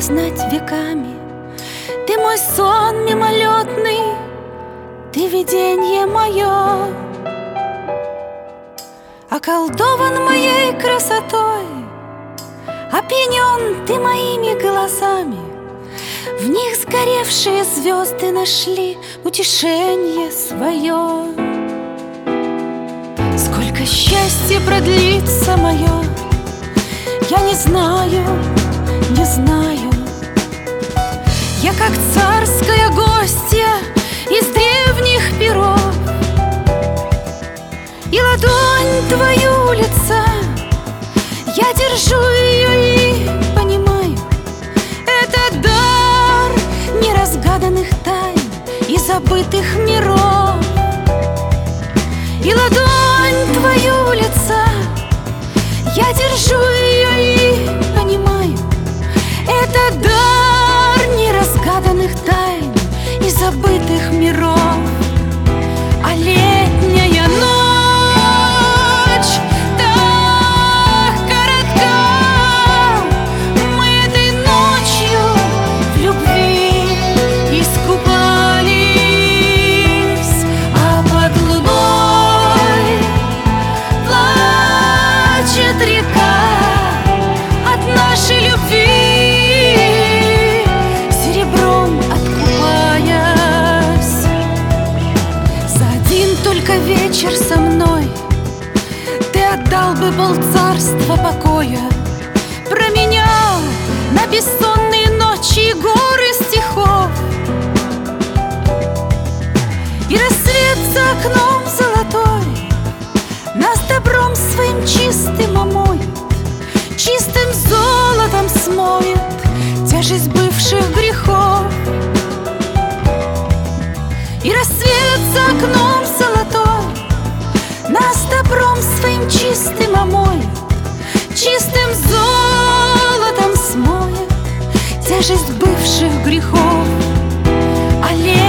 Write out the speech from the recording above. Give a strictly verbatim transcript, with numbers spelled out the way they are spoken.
познать веками. Ты мой сон мимолетный, ты виденье мое, околдован моей красотой, опьянен ты моими глазами. В них сгоревшие звезды нашли утешение свое. Сколько счастья продлится мое, я не знаю, не знаю. Я как царская гостья из древних перов, и ладонь твою лица я держу ее и понимаю, это дар неразгаданных тайн и забытых миров. И ладонь твою лица я держу ее и понимаю, это дар неразгаданных тайн и забытых миров. А летняя ночь так коротка, мы этой ночью в любви искупались, а под луной плачет река от нашей любви, серебром откупаясь. За один только вечер со мной ты отдал бы полцарства покоя, променял на бессонные ночи и горы стихов. И рассвет за окном золотой нас добром своим чистым омоет, чистым золотом смоет тяжесть бывших грехов. И рассвет за окном золотой нас добром своим чистым омоет, чистым золотом смоет тяжесть бывших грехов. А